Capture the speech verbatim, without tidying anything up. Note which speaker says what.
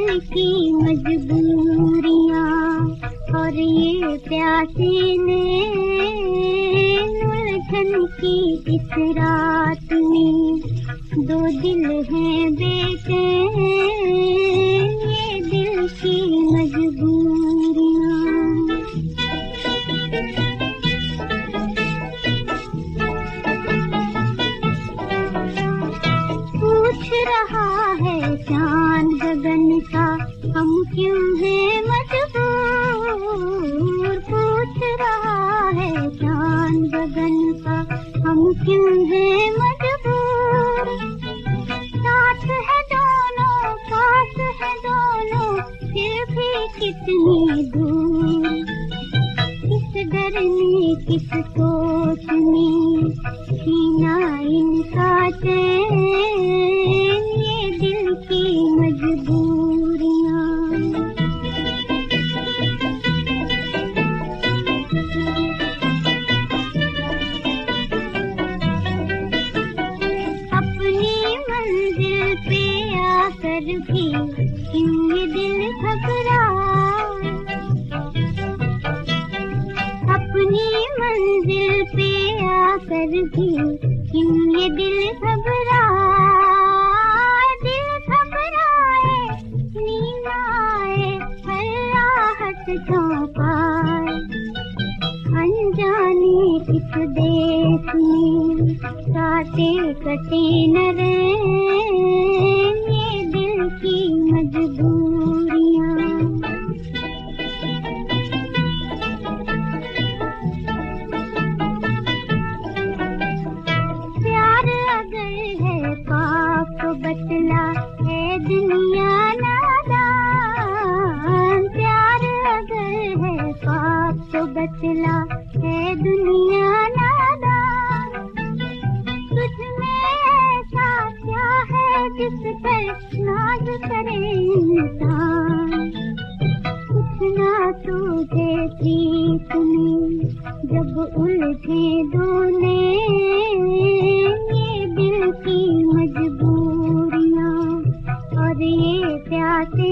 Speaker 1: दिल की मजबूरियां और ये प्यासे ने उलझन की इस रात में। दो दिल हैं बेटे ये दिल की मजबूरियां। पूछ रहा है चांद गगन का हम क्यों हैं मजबूर। पूछ रहा है चांद गगन का हम क्यों हैं मजबूर। साथ है दोनों पास है दोनों फिर भी कितनी दूर। किस डरने किस सोचने छीना इनका चैन ये दिल की मजबूरियां। अपनी मंजिल पे आकर भी क्यों ये दिल घबरा। अपनी मंजिल पे आकर भी क्यों ये दिल घबरा। दिल घबराए नींद आए हर राहत क्यों पाए। अनजाने इस देश में काटे कटे न रैन ये दिल की मजबूरियां। प्यार अगर है पाप बतला है दुनिया नादान। प्यार अगर है पाप बतला है दुनिया नादान। तुझमें ऐसा क्या है जिस पर नाज करे इंसान। कुछ ना तुझे प्रीत में जब उलझे दोने ये दिल की मजबूरियां और ये प्यासे